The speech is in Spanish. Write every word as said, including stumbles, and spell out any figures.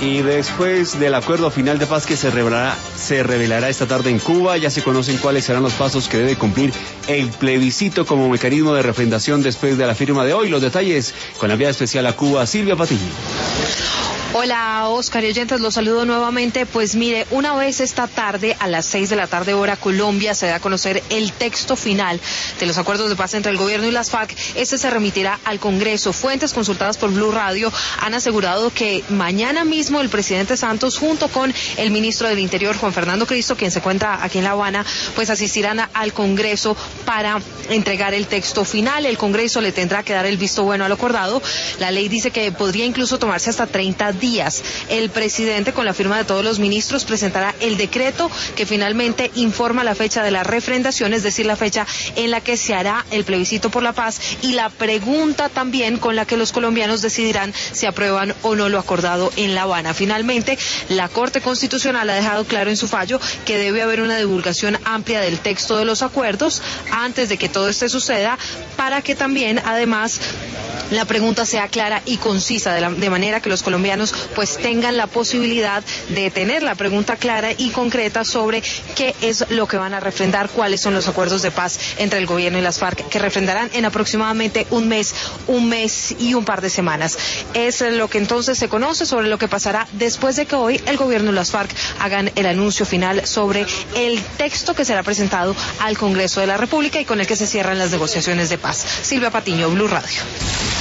Y después del acuerdo final de paz que se revelará, se revelará esta tarde en Cuba, ya se conocen cuáles serán los pasos que debe cumplir el plebiscito como mecanismo de refrendación después de la firma de hoy. Los detalles con la enviada especial a Cuba, Silvia Patiño. Hola, Oscar y oyentes, los saludo nuevamente. Pues mire, una vez esta tarde, a las seis de la tarde hora Colombia, se da a conocer el texto final de los acuerdos de paz entre el gobierno y las FARC. Este se remitirá al Congreso. Fuentes consultadas por Blue Radio han asegurado que mañana mismo el presidente Santos, junto con el ministro del Interior, Juan Fernando Cristo, quien se encuentra aquí en La Habana, pues asistirán a, al Congreso para entregar el texto final. El Congreso le tendrá que dar el visto bueno a lo acordado. La ley dice que podría incluso tomarse hasta treinta días. El presidente, con la firma de todos los ministros, presentará el decreto que finalmente informa la fecha de la refrendación, es decir, la fecha en la que se hará el plebiscito por la paz, y la pregunta también con la que los colombianos decidirán si aprueban o no lo acordado en La Habana. Finalmente, la Corte Constitucional ha dejado claro en su fallo que debe haber una divulgación amplia del texto de los acuerdos antes de que todo esto suceda, para que también, además, la pregunta sea clara y concisa, de, la, de manera que los colombianos pues tengan la posibilidad de tener la pregunta clara y concreta sobre qué es lo que van a refrendar, cuáles son los acuerdos de paz entre el gobierno y las FARC, que refrendarán en aproximadamente un mes, un mes y un par de semanas. Es lo que entonces se conoce sobre lo que pasará después de que hoy el gobierno y las FARC hagan el anuncio final sobre el texto que será presentado al Congreso de la República y con el que se cierran las negociaciones de paz. Silvia Patiño, Blue Radio.